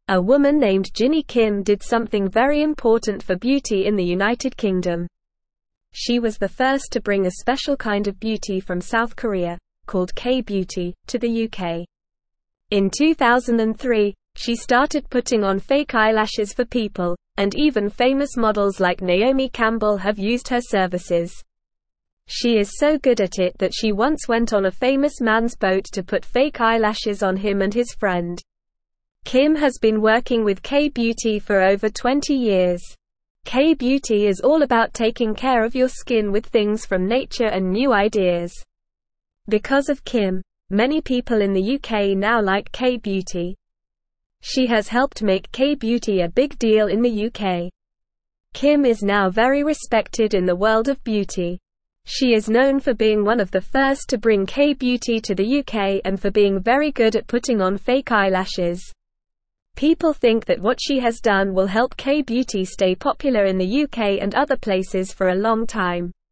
A woman named Ginny Kim did something very important for beauty in the United Kingdom. She was the first to bring a special kind of beauty from South Korea, called K-beauty, to the UK. In 2003, she started putting on fake eyelashes for people, and even famous models like Naomi Campbell have used her services. She is so good at it that she once went on a famous man's boat to put fake eyelashes on him and his friend. Kim has been working with K-beauty for over 20 years. K-beauty is all about taking care of your skin with things from nature and new ideas. Because of Kim, many people in the UK now like K-beauty. She has helped make K-beauty a big deal in the UK. Kim is now very respected in the world of beauty. She is known for being one of the first to bring K-beauty to the UK and for being very good at putting on fake eyelashes. People think that what she has done will help K-beauty stay popular in the UK and other places for a long time.